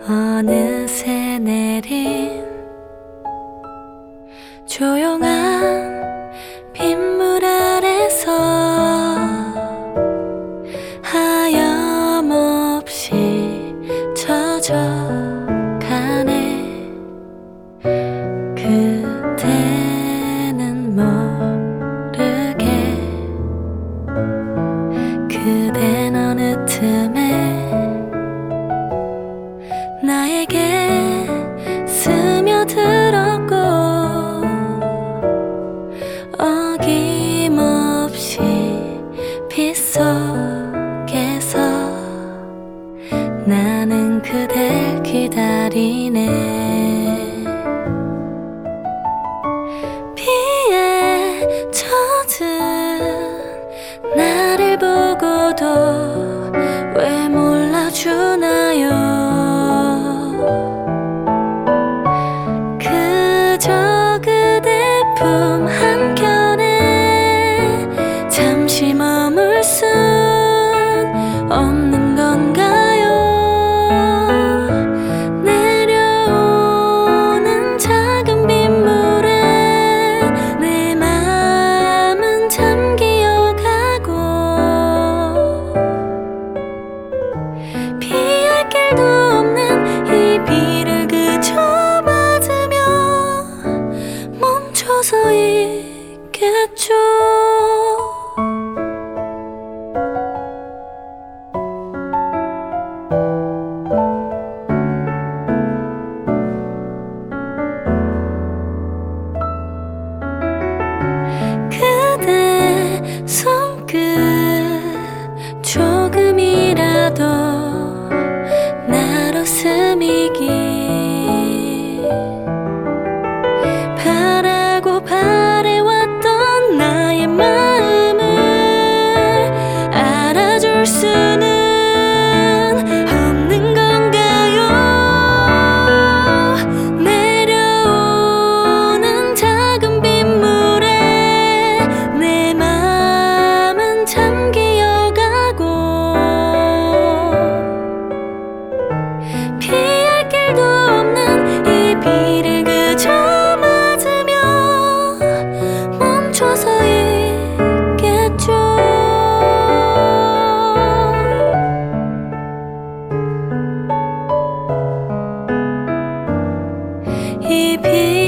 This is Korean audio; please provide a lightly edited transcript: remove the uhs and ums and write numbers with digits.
어느새 내린 조용한 빗물 아래서 하염없이 젖어가네. 그대는 모르게 그댄 어느 틈에 나에게 스며들었고 어김없이 빗속에서 나는 그댈 기다리네. 비에 젖은 나를 보고도 왜 몰라주나요? 그저 그대 품 한켠에 잠시 머물 순 없는 건가요? 내려오는 작은 빗물에 내 맘은 잠기어가고 피할 길도 없는 이 비를 그저 맞으며 멈춰서 있겠죠. 그대 손끝 조금이라도 나로 스미기 바라고 바래왔던 나의 마음을 알아줄 수는 없는 건가요? 내려오는 작은 빗물에 내 맘은 잠기어가고 피할 길도 없는 이 비를 그저 맞으며 멈춰서 있겠죠. 이 비